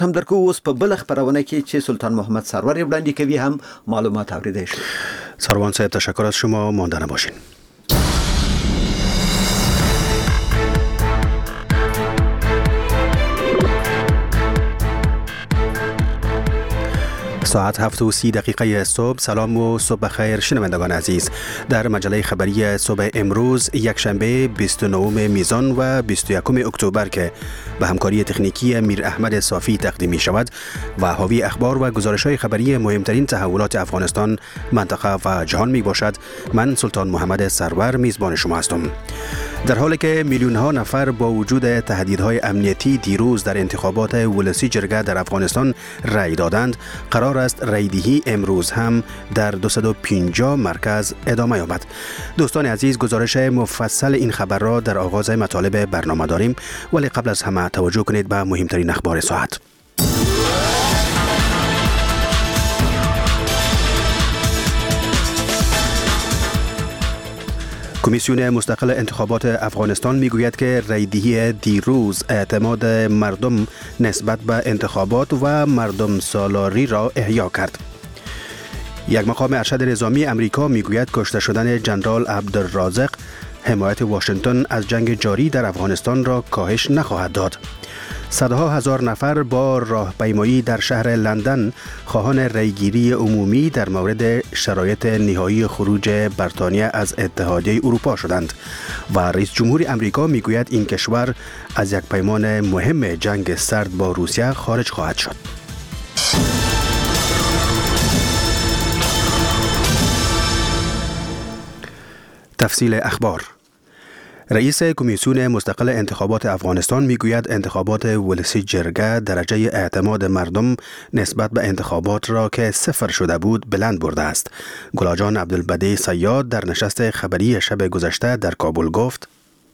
هم درکو اوس په بل خبرونه کې چې سلطان محمد سرور وړاندې کوي هم معلومات اوریدای شو. سروان صاحب تشکر از شما، ماندنه باشین. ساعت 7:30 صبح. سلام و صبح خیر شنوندگان عزیز. در مجله خبری صبح امروز یکشنبه 29 میزان و 21 اکتبر که به همکاری تکنیکی میر احمد صافی تقدیم می شود و حاوی اخبار و گزارش‌های خبری مهمترین تحولات افغانستان، منطقه و جهان می باشد. من سلطان محمد سرور میزبان شما هستم. در حالی که میلیون ها نفر با وجود تهدیدهای امنیتی دیروز در انتخابات ولسی جرگه در افغانستان رأی دادند، قرار است رأیدهی امروز هم در 250 مرکز ادامه یابد. دوستان عزیز، گزارش مفصل این خبر را در آغاز مطالب برنامه داریم، ولی قبل از همه توجه کنید به مهمترین اخبار ساعت. کمیسیون مستقل انتخابات افغانستان میگوید که رأیدهی دیروز اعتماد مردم نسبت به انتخابات و مردم سالاری را احیا کرد. یک مقام ارشد نظامی امریکا میگوید کشته شدن جنرال عبدالرازق حمایت واشنگتن از جنگ جاری در افغانستان را کاهش نخواهد داد. صدها هزار نفر با راهپیمایی در شهر لندن خواهان رأیگیری عمومی در مورد شرایط نهایی خروج بریتانیا از اتحادیه اروپا شدند و رئیس جمهور امریکا میگوید این کشور از یک پیمان مهم جنگ سرد با روسیه خارج خواهد شد. تفصیل اخبار. رئیس کمیسیون مستقل انتخابات افغانستان میگوید انتخابات ولسی جرگه درجه اعتماد مردم نسبت به انتخابات را که صفر شده بود بلند برده است. گلاجان عبدالبدی صیاد در نشست خبری شب گذشته در کابل گفت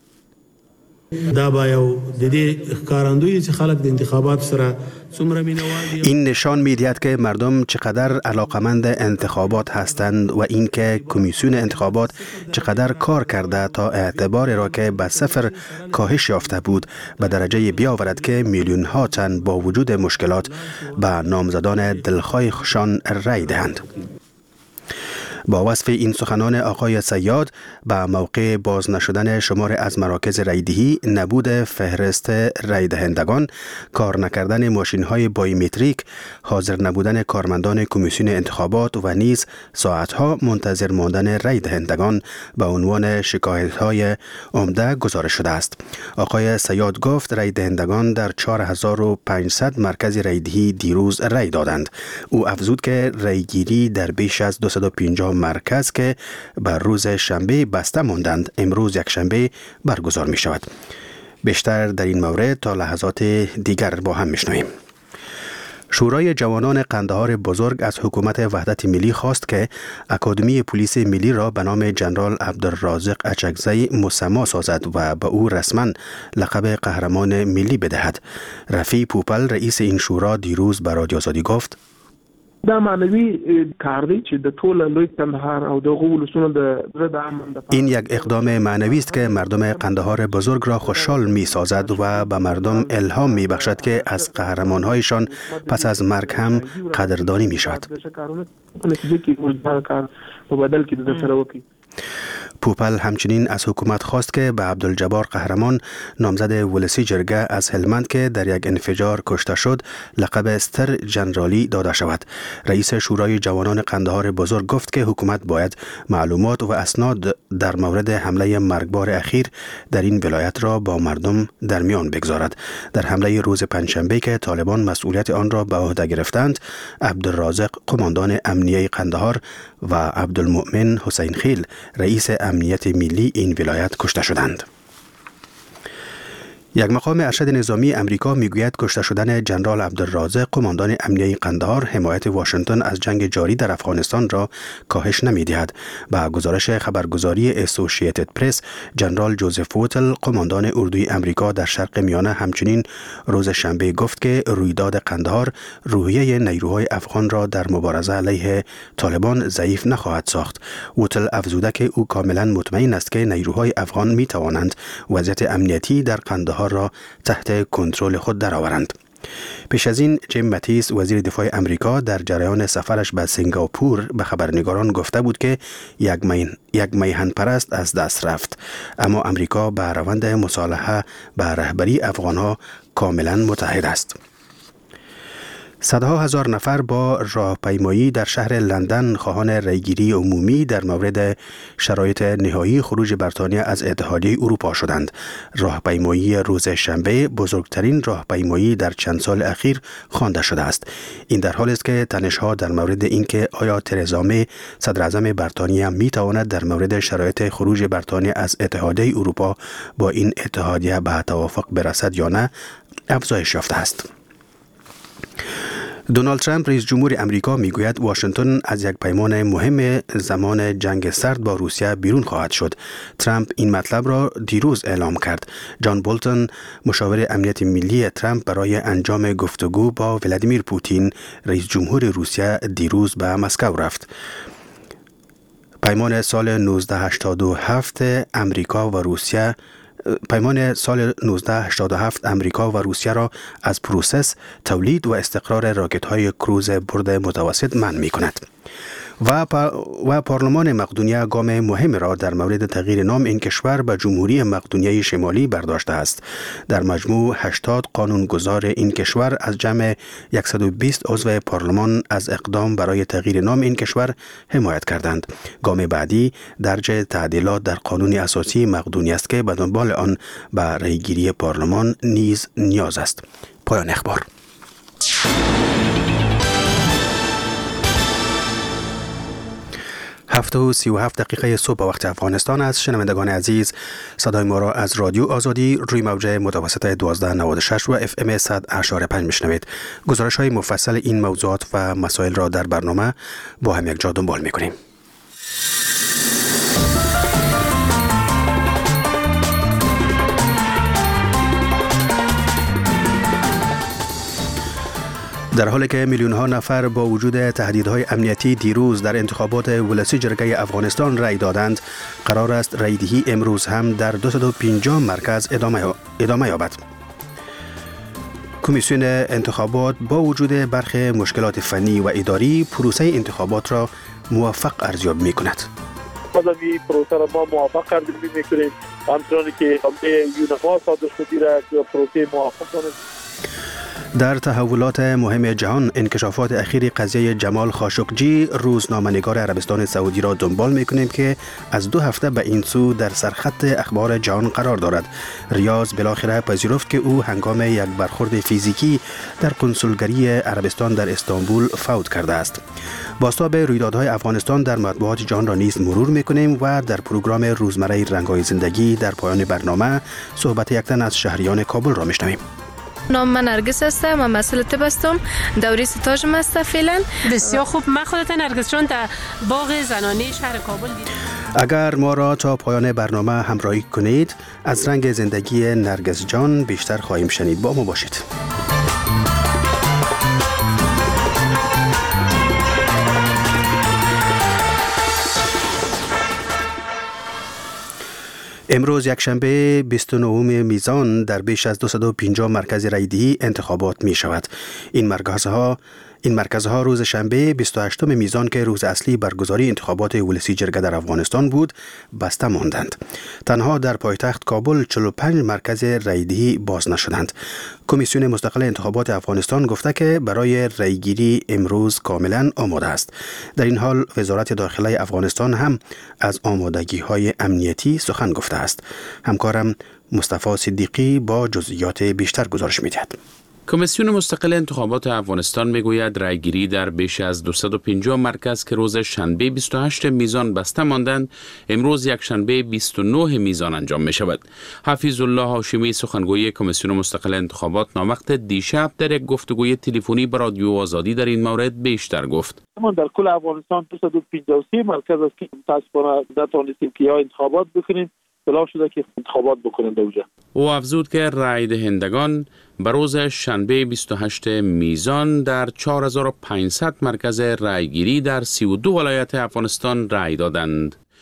این نشان می‌دهد که مردم چقدر علاقمند انتخابات هستند و اینکه کمیسیون انتخابات چقدر کار کرده تا اعتبار را که به صفر کاهش یافته بود به درجه بیاورد که میلیون ها تن با وجود مشکلات به نامزدان دلخواهشان رأی دهند. با وصف این سخنان آقای صیاد به موقع باز نشدن شمار از مراکز رأیدهی، نبود فهرست رأی دهندگان، کار نکردن ماشین‌های بایومتریک، حاضر نبودن کارمندان کمیسیون انتخابات و نیز ساعتها منتظر ماندن رأی دهندگان به عنوان شکایت‌های عمده گزارش شده است. آقای صیاد گفت رأی دهندگان در 4500 مرکز رأیدهی دیروز رأی دادند. او افزود که رأیگیری در بیش از 250 مرکز که بر روز شنبه بسته ماندند امروز یک شنبه برگزار می شود. بیشتر در این مورد تا لحظات دیگر با هم میشنویم. شورای جوانان قندهار بزرگ از حکومت وحدت ملی خواست که اکادمی پلیس ملی را به نام جنرال عبدالرازق اچکزی مسما سازد و به او رسما لقب قهرمان ملی بدهد. رفیع پوپل رئیس این شورا دیروز به رادیو آزادی گفت دا معنوي کار دی چې د ټول لوی قندهار او د ولسونو د امن د این یک اقدام معنوی است که مردم قندهار بزرگ را خوشحال می سازد و به مردم الهام می بخشد که از قهرمان‌هایشان پس از مرگ هم قدردانی می شود. پوپل همچنین از حکومت خواست که به عبدالجبار قهرمان نامزد ولسی جرگه از هلمند که در یک انفجار کشته شد لقب استر جنرالی داده شود. رئیس شورای جوانان قندهار بزرگ گفت که حکومت باید معلومات و اسناد در مورد حمله مرگبار اخیر در این ولایت را با مردم در میان بگذارد. در حمله روز پنجشنبه که طالبان مسئولیت آن را به عهده گرفتند، عبدالرازق قماندان امنیه قندهار و عبدالمؤمن حسین خیل رئیس امنیت ملی این ولایت کشته شدند. یک مقام ارشد نظامی امریکا میگوید کشته شدن جنرال عبدالرازق قماندان امنیه قندهار حمایت واشنگتن از جنگ جاری در افغانستان را کاهش نمی‌دهد. با گزارش خبرگزاری اسوسییتد پرس، جنرال جوزف ووتل قماندان اردوی امریکا در شرق میانه همچنین روز شنبه گفت که رویداد قندهار روحیه نیروهای افغان را در مبارزه علیه طالبان ضعیف نخواهد ساخت. ووتل افزوده که او کاملا مطمئن است که نیروهای افغان می توانند وضعیت امنیتی در قندهار را تحت کنترل خود درآورند. پیش از این جیم ماتیس وزیر دفاع امریکا در جریان سفرش به سنگاپور به خبرنگاران گفته بود که یک میهن پرست از دست رفت، اما امریکا به روند مصالحه به رهبری افغانها کاملا متحد است. صدها هزار نفر با راهپیمایی در شهر لندن خواهان رأیگیری عمومی در مورد شرایط نهایی خروج بریتانیا از اتحادیه اروپا شدند. راهپیمایی روز شنبه بزرگترین راهپیمایی در چند سال اخیر خوانده شده است. این در حالی است که تنش‌ها در مورد اینکه آیا ترزا می صدر اعظم بریتانیا می تواند در مورد شرایط خروج بریتانیا از اتحادیه اروپا با این اتحادیه به توافق برسد یا نه افزایش یافته است. دونالد ترامپ رئیس جمهور امریکا میگوید واشنگتن از یک پیمان مهم زمان جنگ سرد با روسیه بیرون خواهد شد. ترامپ این مطلب را دیروز اعلام کرد. جان بولتون مشاور امنیت ملی ترامپ برای انجام گفتگو با ولادیمیر پوتین رئیس جمهور روسیه دیروز به مسکو رفت. پیمان سال 1987 امریکا و روسیه پیمان سال 1987 امریکا و روسیه را از پروسس، تولید و استقرار راکت‌های کروز برد متوسط منع می‌کند. و پارلمان مقدونیه گام مهم را در مورد تغییر نام این کشور به جمهوری مقدونیه شمالی برداشته است. در مجموع 80 قانونگذار این کشور از جمع 120 عضو پارلمان از اقدام برای تغییر نام این کشور حمایت کردند. گام بعدی درج تعدیلات در قانون اساسی مقدونیه است که به دنبال آن به رأیگیری پارلمان نیز نیاز است. پایان اخبار. 7:37 صبح وقت افغانستان است. شنوندگان عزیز، صدای ما را از رادیو آزادی روی موج متوسط 1296 و FM 100.5 میشنوید. گزارش های مفصل این موضوعات و مسائل را در برنامه با هم یک جا دنبال میکنیم. در حالی که میلیون ها نفر با وجود تهدیدهای امنیتی دیروز در انتخابات ولسی جرگه افغانستان رأی دادند، قرار است رأیدهی امروز هم در 250 مرکز ادامه یابد. کمیسیون انتخابات با وجود برخی مشکلات فنی و اداری پروسه انتخابات را موفق ارزیابی می‌کند. این پروسه را ما موفق ارزیابی می‌کنیم، همچنان که یونفا صادر شده را پروسه موفق دانست. در تحولات مهم جهان، انکشافات اخیر قضیه جمال خاشقجی، روزنامه‌نگار عربستان سعودی را دنبال می‌کنیم که از 2 هفته به این سو در سرخط اخبار جهان قرار دارد. ریاض بالاخره پذیرفت که او هنگام یک برخورد فیزیکی در کنسولگری عربستان در استانبول فوت کرده است. بازتاب رویدادهای افغانستان در مطبوعات جهان را نیز مرور می‌کنیم و در پروگرام روزمره رنگ‌های زندگی در پایان برنامه صحبت یک تن از شهریان کابل را می‌شنویم. نام من نرگس هستم، من مسئول طب هستم، دوره ستاژم هستم فعلا. بسیار خوب. من خودت نرگس جان در باغ زنانه شهر کابل دیدم. اگر ما را تا پایان برنامه همراهی کنید، از رنگ زندگی نرگس جان بیشتر خواهیم شنید. با ما باشید. امروز یکشنبه 29 میزان در بیش از 250 مرکز رأیدهی انتخابات می شود. این مرکزها روز شنبه 28 میزان که روز اصلی برگزاری انتخابات ولسی جرگه در افغانستان بود بسته ماندند. تنها در پایتخت کابل 45 مرکز رأیدهی باز نشدند. کمیسیون مستقل انتخابات افغانستان گفته که برای رأیگیری امروز کاملا آماده است. در این حال وزارت داخله افغانستان هم از آمادگی‌های امنیتی سخن گفته است. همکارم مصطفی صدیقی با جزئیات بیشتر گزارش می‌دهد. کمیسیون مستقل انتخابات افغانستان میگوید رأیگیری در بیش از 250 مرکز که روز شنبه 28 میزان بسته ماندند، امروز یکشنبه 29 میزان انجام می شود. حفیظ الله هاشمی سخنگوی کمیسیون مستقل انتخابات ناموقت دیشب در یک گفتگوی تلفنی با رادیو آزادی در این مورد بیشتر گفت. ما در کل افغانستان 253 مرکز است که متاسفانه نتوانستیم که انتخابات بکنیم. اطلاع شده که انتخابات بکنند در اونجا. او افزود که رای دهندگان به روز شنبه 28 میزان در 4500 مرکز رایگیری در 32 ولایت افغانستان رای دادند.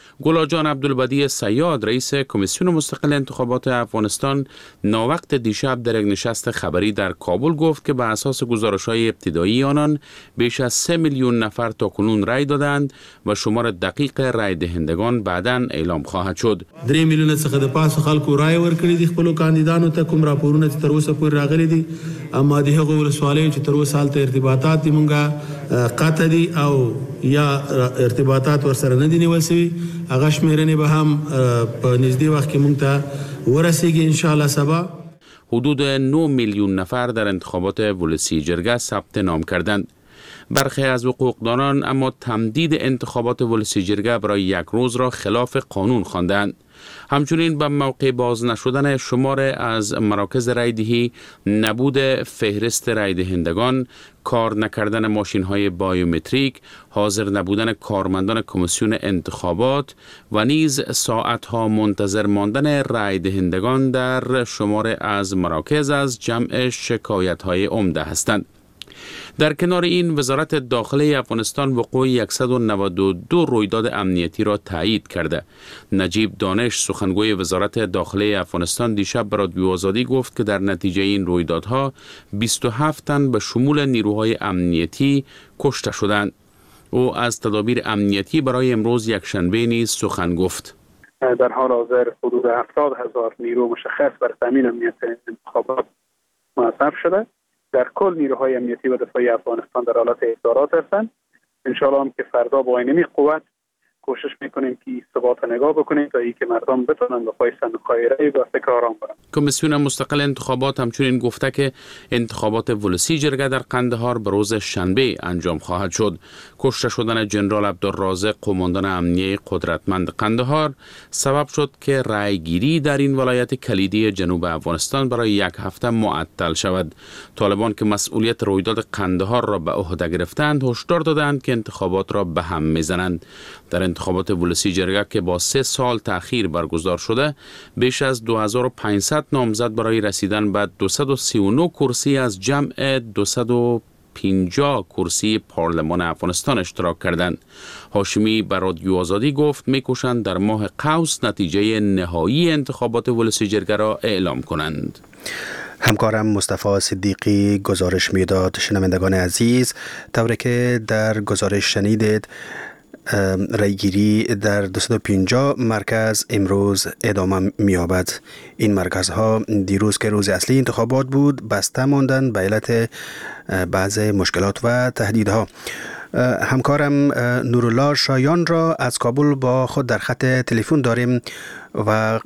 گلاجان عبدالبدی صیاد رئیس کمیسیون مستقل انتخابات افغانستان ناوقت دیشب در یک نشست خبری در کابل گفت که به اساس گزارش‌های ابتدایی آنان بیش از 3 میلیون نفر تاکنون رای دادند و شمار دقیق رای دهندگان بعداً اعلام خواهد شد. 3 میلیون څخه د پاسه خلکو رای ورکړي دي خپل کاندیدانو ته کوم راپورونه تر اوسه پورې راغلي دي اما د هغو ولسوالیو چې تر اوسه حالت ارتباطات دي مونږه قطع دي او یا ارتباطات ورسره نه دي نیول شوي هغه شمیرنې به هم په نږدې وخت کې مونږ ته ورسیږي ان شاء الله سبا. حدود 9 میلیون نفر در انتخابات ولسی جرگه ثبت نام کردند. برخی از حقوقدانان اما تمدید انتخابات ولسی جرگه برای یک روز را خلاف قانون خواندند. همچنین به موقع باز نشدن شمار از مراکز رایدهی، نبود فهرست رای دهندگان، کار نکردن ماشین‌های بایومتریک، حاضر نبودن کارمندان کمیسیون انتخابات و نیز ساعت‌ها منتظر ماندن رای دهندگان در شمار از مراکز از جمع شکایت‌های عمده هستند. در کنار این وزارت داخله افغانستان وقوع 192 رویداد امنیتی را تایید کرده. نجیب دانش سخنگوی وزارت داخله افغانستان دیشب به رادیو آزادی گفت که در نتیجه این رویدادها 27 تن به شمول نیروهای امنیتی کشته شدند. او از تدابیر امنیتی برای امروز یکشنبه نیز سخن گفت. در حال حاضر حدود 70,000 نیرو مشخص بر تامین امنیت انتخابات مصرف شده. در کل نیروهای امنیتی و دفاعی افغانستان در حالت احضارات هستند. انشاءالله هم که فردا با اینمی قوت کوشش میکنیم که ثبات نگاه بکنیم تا اینکه مردم بتونن به پای صندوق‌های رای و فکر آرام برن. کمیسیون مستقل انتخابات همچنین گفته که انتخابات ولسی جرگه در قندهار به روز شنبه انجام خواهد شد. کشته شدن جنرال عبدالرازق قماندان امنیه قدرتمند قندهار سبب شد که رایگیری در این ولایت کلیدی جنوب افغانستان برای یک هفته معطل شود. طالبان که مسئولیت رویداد قندهار را به عهده گرفتند هشدار دادند که انتخابات را به هم میزنند. در انتخابات ولسی جرگه که با 3 سال تأخیر برگزار شده، بیش از 2500 نامزد برای رسیدن به 239 کرسی از جمع 250 کرسی پارلمان افغانستان اشتراک کردند. هاشمی بر رادیو آزادی گفت می‌کوشند در ماه قوس نتیجه نهایی انتخابات ولسی جرگه را اعلام کنند. همکارم مصطفی صدیقی گزارش میداد. شنوندگان عزیز، طوری که در گزارش شنیدید، رایگیری در 250 مرکز امروز ادامه می‌یابد. این مرکزها دیروز که روز اصلی انتخابات بود بسته ماندند به علت بعض مشکلات و تهدیدها. همکارم نورالله شایان را از کابل با خود در خط تلفن داریم و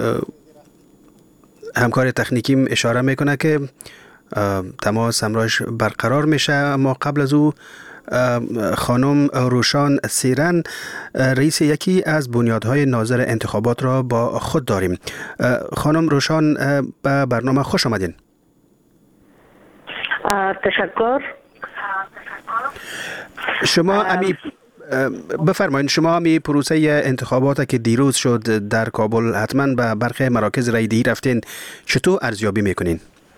همکار تکنیکیم اشاره میکنه که تماس همراهش برقرار میشه. اما قبل از او خانم روشان سیرن رئیس یکی از بنیادهای ناظر انتخابات را با خود داریم. خانم روشان، به برنامه خوش آمدین. تشکر. شما بفرمایید، شما همی پروسه انتخابات که دیروز شد در کابل حتما به برخی مراکز رایدهی رفتین، چطور ارزیابی میکنین؟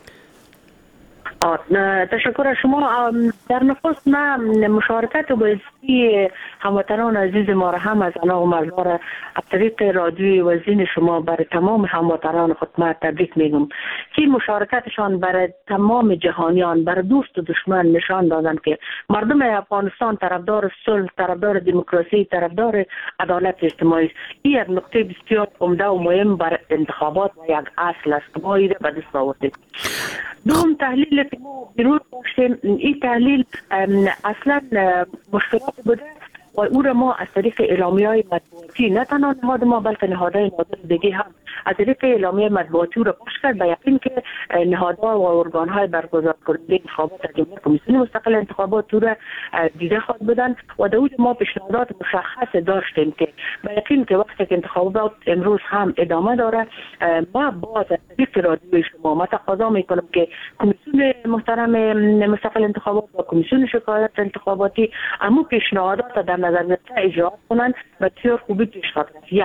تشکر از شما. در نخست من مشارکت و بایستی هموطنان عزیز ما را هم از انا و مردار از طریق رادیوی وزین شما برای تمام هموطنان خود ما تبریک میگم که مشارکتشان برای تمام جهانیان، برای دوست و دشمن نشان دادن که مردم افغانستان طرفدار صلح، طرفدار دموکراسی، طرفدار عدالت اجتماعی است. این یک نکته بسیار عمده و مهم برای انتخابات و یک اصل است که ما به دست آوردیم. دوم تحلیل که ما بیرون داشتیم، این تحلیل اصلا مشکلات بوده و او را ما از طریق اعلامیه‌های مطبوعاتی، نه تنها نهاد ما بلکه نهادهای ناظر دیگه هم از طریق اعلامیه مطبوعاتی را پخش کرد به یقین که نهادها و ارگان‌های برگزار کننده انتخابات از جمله کمیسیون مستقل انتخابات او را دیده خواهد بودند و در ما پیشنهادات مشخص داشتیم که به یقین که وقتی که انتخابات امروز هم ادامه داره، ما باز از طریق رادیوی شما ما تقاضا میکنم که کمیسیون محترم مستقل انتخابات و کمیسیون شکایت انتخاباتی همون پیشنهادات در نظر گرفته اجرا کنند و بسیار خوبی پیش خواهد رفت. یک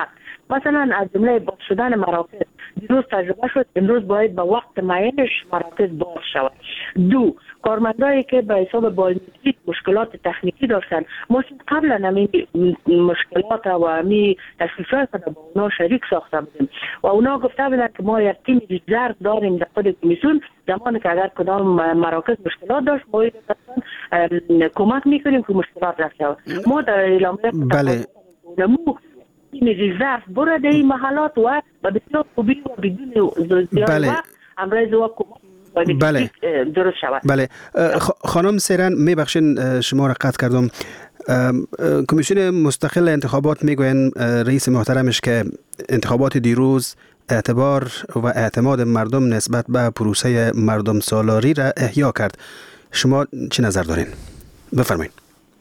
مثلا از جمله باز شدن مراکز دیروز تجربه شد، امروز باید به وقت معینش مراکز باز شود. دو، کارمندایی که به حساب بایومتریک مشکلات تکنیکی داشتن، ما قبلا همین مشکلات و همین تشویشات با اونا شریک ساخته بودیم و اونا گفته بودن که ما یک تیم ریزرو داریم در خود کمیسیون، زمانی که اگر کدام مراکز مشکلات داشت ما کمک میکنیم که مشکلات رفت شود. ما در اعلامیه بله تیم ریزرو برده این محلات و بسیار خوبی و بدون زیاد وقت امروز و کمک بله درست شود. بله خانم سیران، میبخشین شما را قطع کردم. کمیسیون مستقل انتخابات میگوین رئیس محترمش که انتخابات دیروز اعتبار و اعتماد مردم نسبت به پروسه مردم سالاری را احیا کرد. شما چه نظر دارین؟ بفرمایید.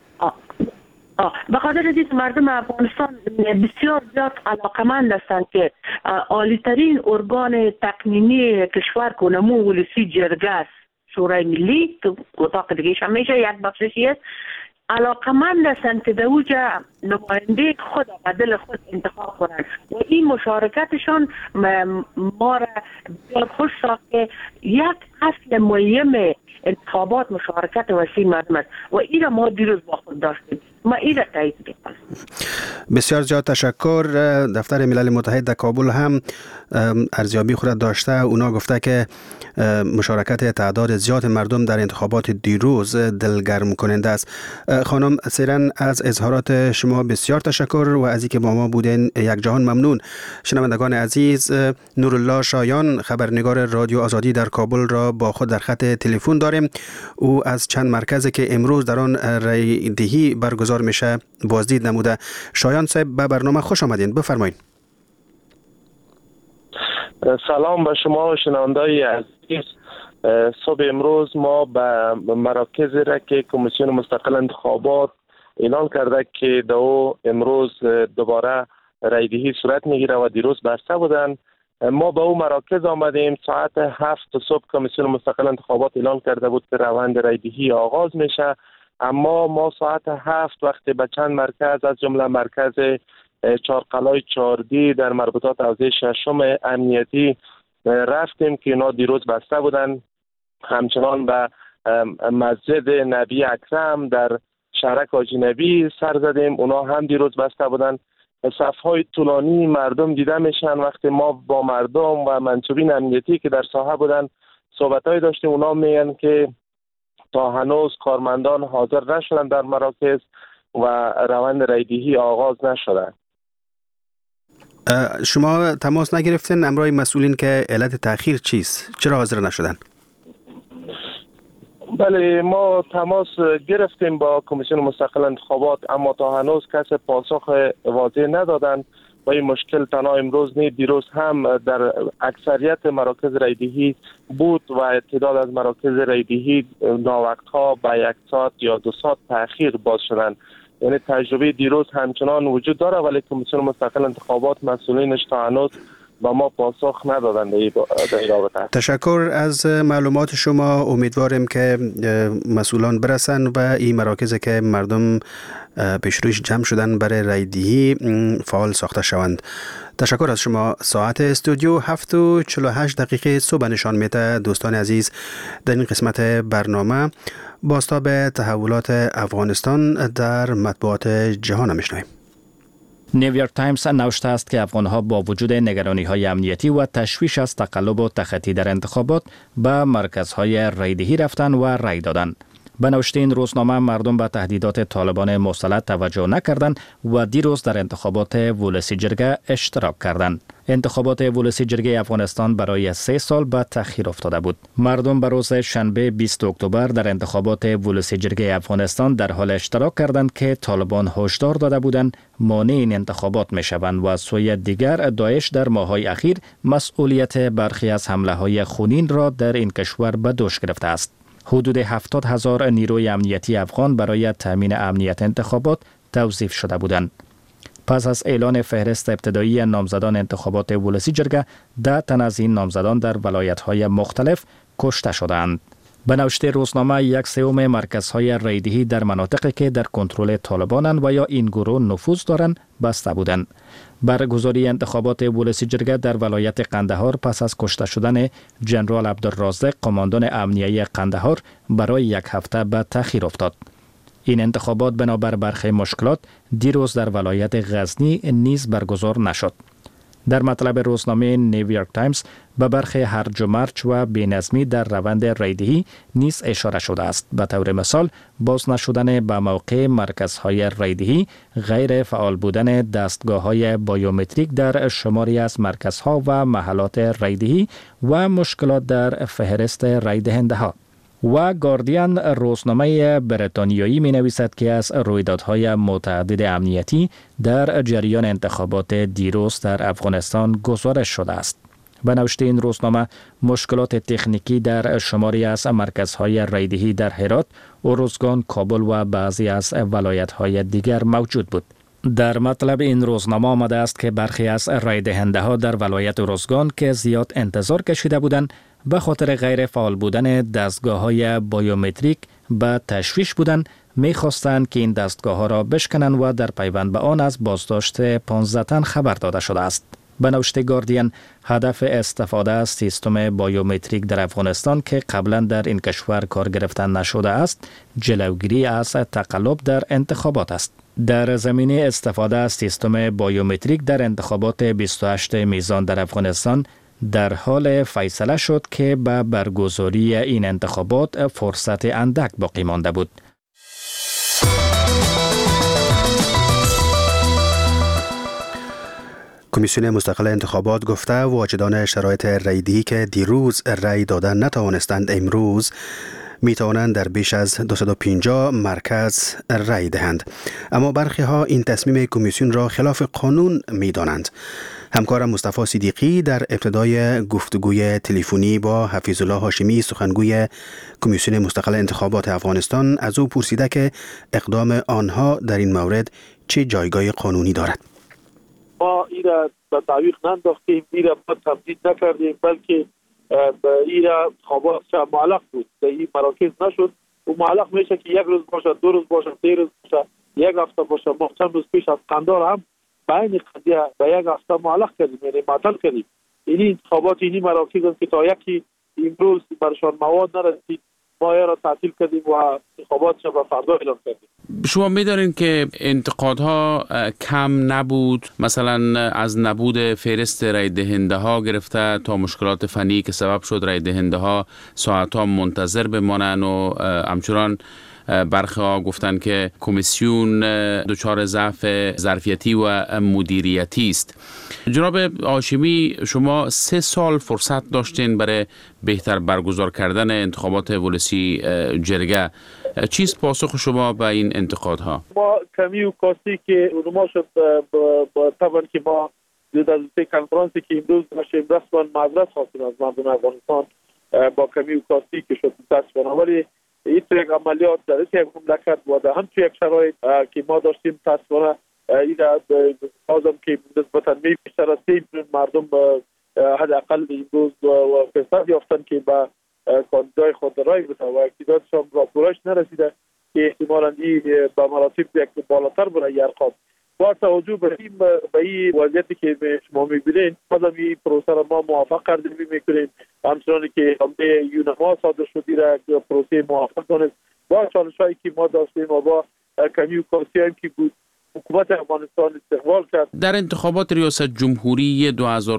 به خاطر اینکه مردم افغانستان بسیار زیاد علاقمند هستند که عالی‌ترین ارگان تقنینی کشور که نمو ولسی جرگه است، شورای ملی که اتاق دیگه‌اش همیشه یک بخشی است، علاقمند هستند که در اوجا نماینده خود و دل خود انتخاب کنند و این مشارکتشان ما را بسیار خوش ساخت که یک اصل مهم انتخابات مشارکت وسیع مردم است و این را ما دیروز با خود داشتیم. ما این را تایید میکنم. بسیار زیاد تشکر. دفتر ملل متحد در کابل هم ارزیابی خود داشته. اونا گفته که مشارکت تعداد زیاد مردم در انتخابات دیروز دلگرم کننده است. خانم سیران، از اظهارات شما بسیار تشکر و از اینکه با ما بودین یک جهان ممنون. شنوندگان عزیز، نورالله شایان خبرنگار رادیو آزادی در کابل را با خود در خط تلفن داریم. او از چند مرکزی که امروز در آن رای دهی برگزار میشه بازدید نموده. شایان صاحب، به برنامه خوش آمدین. بفرمایید. سلام به شما شنوندگان عزیز. صبح امروز ما به مراکز را که کمیسیون مستقل انتخابات اعلان کرده که دو امروز دوباره رایدهی صورت میگیره و دیروز بسته بودن، ما به اون مراکز آمدیم. ساعت 7 صبح کمیسیون مستقل انتخابات اعلان کرده بود که روند رایدهی آغاز میشه، اما ما ساعت 7 وقتی به چند مرکز از جمله مرکز چهارقلای چاردی در مربوطات حوزه ششم امنیتی رفتیم که اینا دیروز بسته بودن. همچنان به مسجد نبی اکرم در شهرک حاجی نبی سر زدیم، اونا هم دیروز بسته بودن. صفهای طولانی مردم دیده میشن. وقتی ما با مردم و منصوبین امنیتی که در ساحه بودن صحبت‌های داشتیم، اونا میگن که تا هنوز کارمندان حاضر نشدن در مراکز و روند رایدهی آغاز نشده. شما تماس نگرفتین امرای مسئولین که علت تأخیر چیست؟ چرا حاضر نشدن؟ بله، ما تماس گرفتیم با کمیسیون مستقل انتخابات، اما تا هنوز کس پاسخ واضح ندادن و این مشکل تنها امروز نیست، دیروز هم در اکثریت مراکز رایدهی بود و تعداد از مراکز رایدهی ناوقتها به 1 ساعت یا 2 ساعت تأخیر باز شدن. یعنی تجربه دیروز همچنان وجود داره، ولی کمیسیون مستقل انتخابات مسئولینش تا هنوز با ما پاسخ ندادن در این رابطه. تشکر از معلومات شما. امیدواریم که مسئولان برسن و این مراکز که مردم پیش رویش جمع شدن برای رایدهی فعال ساخته شوند. تشکر از شما. ساعت استودیو 7:48 صبح نشان میده. دوستان عزیز، در این قسمت برنامه بازتاب تحولات افغانستان در مطبوعات جهان میشنویم. نیویورک تایمز نوشته است که افغانها با وجود نگرانی‌های امنیتی و تشویش از تقلب و تخطی در انتخابات به مرکزهای رایدهی رفتند و رای دادند. به نوشته این روزنامه، مردم به تهدیدات طالبان مسلط توجه نکردند و دیروز در انتخابات ولسی جرگه اشتراک کردند. انتخابات ولسی جرگه افغانستان برای 3 سال به تأخیر افتاده بود. مردم به روز شنبه 20 اکتبر در انتخابات ولسی جرگه افغانستان در حال اشتراک کردند که طالبان هشدار داده بودند مانع این انتخابات میشوند و از سوی دیگر داعش در ماه‌های اخیر مسئولیت برخی از حمله‌های خونین را در این کشور به دوش گرفته است. حدود 70,000 نیروی امنیتی افغان برای تامین امنیت انتخابات توظیف شده بودند. پس از اعلان فهرست ابتدایی نامزدان انتخابات ولسی جرگه، 10 تن از این نامزدان در ولایت‌های مختلف کشته شدند. به نوشته روزنامه 1/3 مرکزهای رایدهی در مناطقی که در کنترل طالبانند و یا این گروه نفوذ دارند بسته بودند. برگزاری انتخابات ولسی جرگه در ولایت قندهار پس از کشته شدن جنرال عبدالرازق قماندان امنیه قندهار برای یک هفته به تأخیر افتاد. این انتخابات بنابر برخی مشکلات دیروز در ولایت غزنی نیز برگزار نشد. در مطلب روزنامه نیویورک تایمز به برخی هرج و مرج و بی‌نظمی در روند رایدهی نیز اشاره شده است. به طور مثال باز نشدن به موقع مرکزهای رایدهی، غیر فعال بودن دستگاه‌های بایومتریک در شماری از مرکزها و محلات رایدهی و مشکلات در فهرست رای دهنده‌ها. و گاردین روزنامه بریتانیایی می نویسد که از رویدادهای متعدد امنیتی در جریان انتخابات دیروز در افغانستان گزارش شده است. به نوشته این روزنامه مشکلات تکنیکی در شماری از مرکزهای رایدهی در هرات، ارزگان، کابل و بعضی از ولایت‌های دیگر موجود بود. در مطلب این روزنامه آمده است که برخی از رای دهنده‌ها در ولایت ارزگان که زیاد انتظار کشیده بودند به خاطر غیر فعال بودن دستگاه‌های بایومتریک به تشویش بودند، می‌خواستند که این دستگاه‌ها را بشکنند و در پیوند به آن از بازداشت 15 تن خبر داده شده است. به نوشته گاردین، هدف استفاده از سیستم بایومتریک در افغانستان که قبلا در این کشور کار گرفتن نشده است، جلوگیری از تقلب در انتخابات است. در زمینه استفاده از سیستم بایومتریک در انتخابات 28 میزان در افغانستان در حال فیصله شد که به برگزاری این انتخابات فرصت اندک باقی مانده بود. کمیسیون مستقل انتخابات گفته واجدان شرایط رایدهی که دیروز رای دادن نتوانستند امروز می توانند در بیش از 250 مرکز رای دهند. اما برخی ها این تصمیم کمیسیون را خلاف قانون می دانند. همکارم مصطفی صدیقی در ابتدای گفتگوی تلفنی با حفیظ الله هاشمی سخنگوی کمیسیون مستقل انتخابات افغانستان از او پرسیده که اقدام آنها در این مورد چه جایگاه قانونی دارد. ما این را به تعویق ننداختیم، این را تمدید نکردیم، بلکه این را انتخابات معلق بود، در این مراکز نشد. و معلق میشه که یک روز باشه، 2 روز باشه، 3 روز باشه، یک هفته باشه. ما چند روز پیش از قندهار هم به این قضیه به یک هفته معلق کردیم، یعنی معطل کردیم. این انتخابات اینی مراکز است که تا یکی امروز برشان مواد نرسید، ما را تعطیل کردیم و انتخابات را به فردا اعلام کردیم. شما می‌دانید که انتقادها کم نبود، مثلا از نبود فهرست رای دهنده ها گرفته تا مشکلات فنی که سبب شد رای دهنده ها ساعت‌ها منتظر بمانند و همچنان برخی ها گفتن که کمیسیون دچار ضعف ظرفیتی و مدیریتی است. جناب هاشمی، شما 3 سال فرصت داشتین برای بهتر برگزار کردن انتخابات ولسی جرگه. چیست پاسخ شما به این انتقادها؟ ما کمی و کاستی که رونما شد با طبعا که ما در کنفرانسی که امروز داشتیم رسما معذرت خواستیم از مردم افغانستان با کمی و کاستی که شد متاسفانه، ولی این یک عملیات در یک مملکت و در همچون یک شرایط که ما داشتیم متاسفانه این لازم که نسبتا بیشتر از 3 میلیون مردم حداقل امروز و فرصت یافتن که به کاندیدای خود رای بدن و اقتدارشان راپورش نرسیده که احتمالاً این به مراتب یک بالاتر بره این ارقام. با توجه به این وضعیتی که شما می‌بینید، بازم این پروسه را ما موافق کردیم می‌کنیم، همچنانی که یونما صادر شدی را پروسه موافق دانست با چالش‌هایی که ما داشتیم و با کمی و کاسی هم که بود حکومت افغانستان استقبال کرد. در انتخابات ریاست جمهوری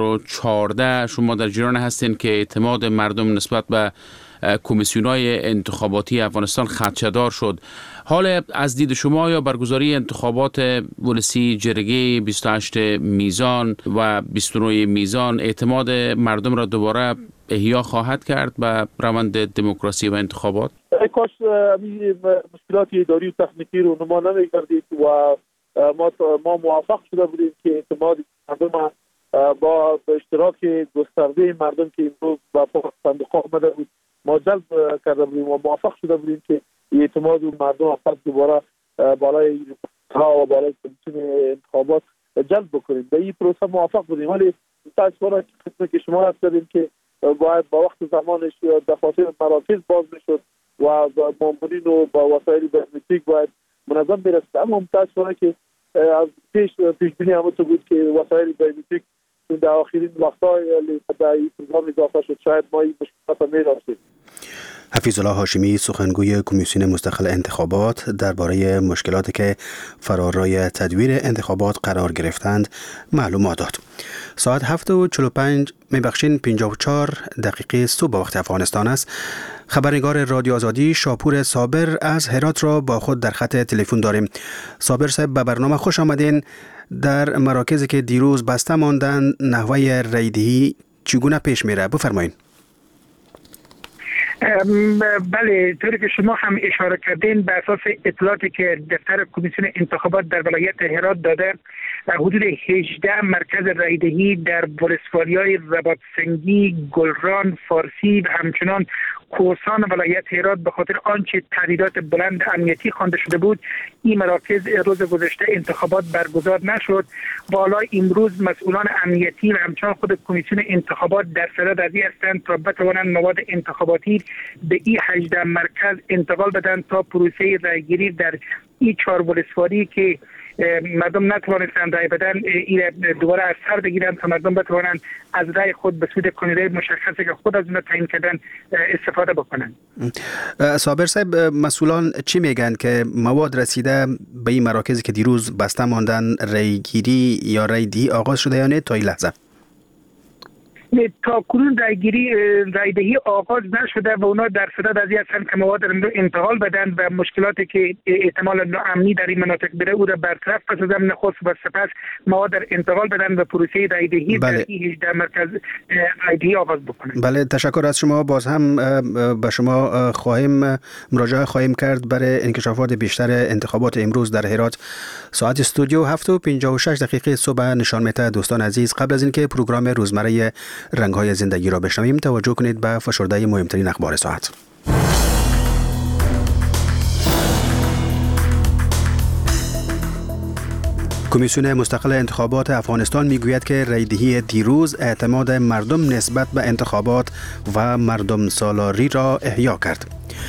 2014 شما در جریان هستین که اعتماد مردم نسبت به کمیسیون‌های انتخاباتی افغانستان خدشه‌دار شد. حال از دید شما یا برگزاری انتخابات ولسی جرگه 28 میزان و 29 میزان اعتماد مردم را دوباره احیا خواهد کرد به روند دموکراسی و انتخابات؟ کاش مشکلات اداری و تکنیکی رو نما نمی‌کردید و ما موافق شده بودیم که اعتماد مردم با اشتراک گسترده مردم که امروز با صندوق آمده بود ما جلب کرده بودیم و موافق شده بودیم که اعتماد مردم پس دوباره بالای و بالای کمیسیون انتخابات جلب بکنیم. به این پروسه موافق بودیم، ولی متاسفانه که شما هست کردیم که باید با وقت زمانش دفاتر مراکز باز میشد و مامورین و با وسایل بیومتریک باید منظم برسد. اما متاسفانه که از پیش بینی همونطور بود که وسایل بیومتریک در آخرین وقت‌های در این پروگرام اضافه شد. شاید ما این مشکلات می‌داشتیم. حفیظ الله هاشمی سخنگوی کمیسیون مستقل انتخابات درباره مشکلاتی که فرارای تدویر انتخابات قرار گرفتند معلومات داد. ساعت 7:54 دقیقه صبح وقت افغانستان است. خبرنگار رادیو آزادی شاپور صابر از هرات را با خود در خط تلفن داریم. صابر صاحب، به برنامه خوش آمدین. در مراکزی که دیروز بسته ماندن نحوه رایدهی چگونه پیش میره؟ بفرمایید. بله، طوری که شما هم اشاره کردین، به اساس اطلاعاتی که دفتر کمیسیون انتخابات در ولایت هرات داده، حدود 18 مرکز رایدهی در ولسوالی‌های رباط‌سنگی، گلران، فارسی و همچنان کوهستان ولایت هرات به خاطر آنچه تهدیدات بلند امنیتی خوانده شده بود، این مراکز روز گذشته انتخابات برگزار نشد. و حالا امروز مسئولان امنیتی و همچنان خود کمیسیون انتخابات در صدد از این هستند تا بتوانند مواد انتخاباتی به این 18 مرکز انتقال بدن تا پروسه رایگیری در این 4 ولسوالی که مردم نتوانستند رای بدن این دوباره از سر بگیرن تا مردم بتوانند از رای خود به سود کننده مشخصی که خود از اون تعیین کردن استفاده بکنند. صابر صاحب، مسئولان چی میگن که مواد رسیده به این مراکزی که دیروز بسته ماندن رایگیری یا رایدهی آغاز شده یا نه تا این لحظه؟ تا کنون رایدهی آغاز نشده و اونا در صدد از این هستند که مواد رو انتقال بدن و مشکلاتی که احتمال ناامنی در این مناطق بره او را برطرف بسازن، نخست و سپس مواد را انتقال بدن و پروسه رایدهی در این 18 مرکز رایدهی آغاز بکنن. بله، تشکر از شما. باز هم به شما مراجعه خواهیم کرد برای انکشافات بیشتر انتخابات امروز در هرات. ساعت استودیو 7:56 دقیقه صبح نشان میده. دوستان عزیز، قبل از اینکه پروگرام روزمره رنگ‌های زندگی را بشنویم، توجه کنید به فشرده مهمترین اخبار ساعت. کمیسیون مستقل انتخابات افغانستان میگوید که رایدهی دیروز اعتماد مردم نسبت به انتخابات و مردم سالاری را احیا کرد.